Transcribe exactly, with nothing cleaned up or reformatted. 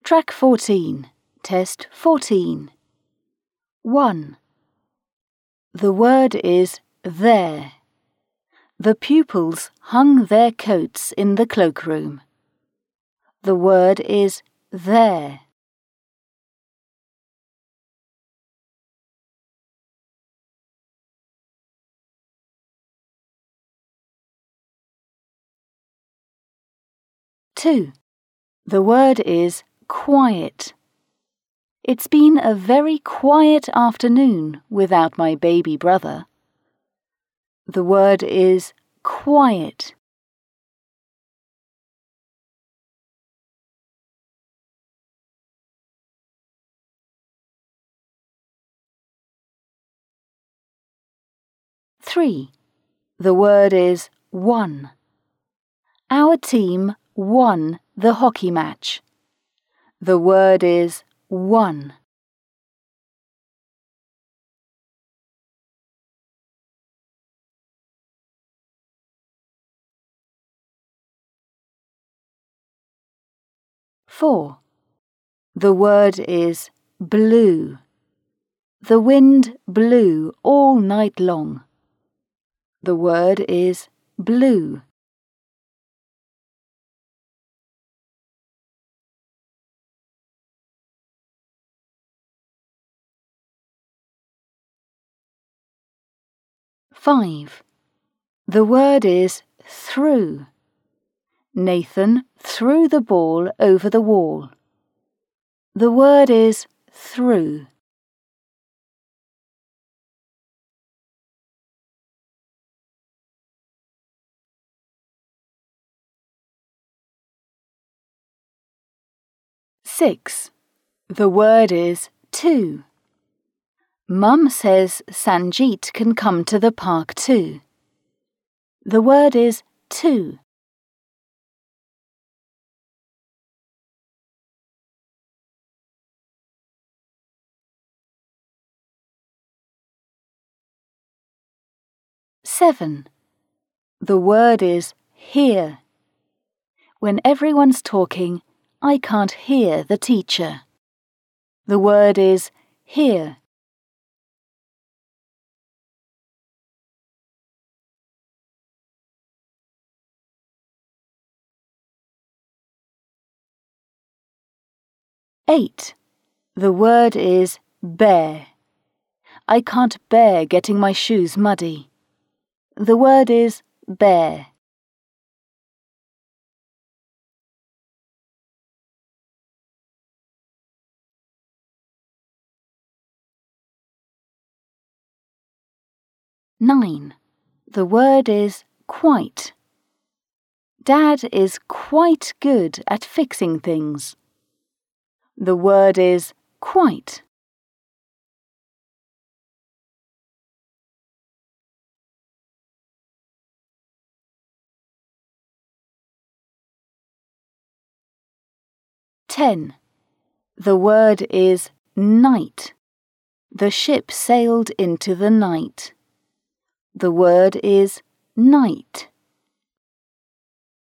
Track fourteen, Test fourteen. one. The word is there. The pupils hung their coats in the cloakroom. The word is there. two. The word is quiet. It's been a very quiet afternoon without my baby brother. The word is quiet. three. The word is won. Our team won the hockey match. The word is won. four. The word is blue. The wind blew all night long. The word is blue. five. The word is through. Nathan threw the ball over the wall. The word is through. six. The word is to. Mum says Sanjeet can come to the park too. The word is to. seven. The word is hear. When everyone's talking, I can't hear the teacher. The word is hear. eight. The word is bear. I can't bear getting my shoes muddy. The word is bear. nine. The word is quite. Dad is quite good at fixing things. The word is quite. ten. The word is night. The ship sailed into the night. The word is night.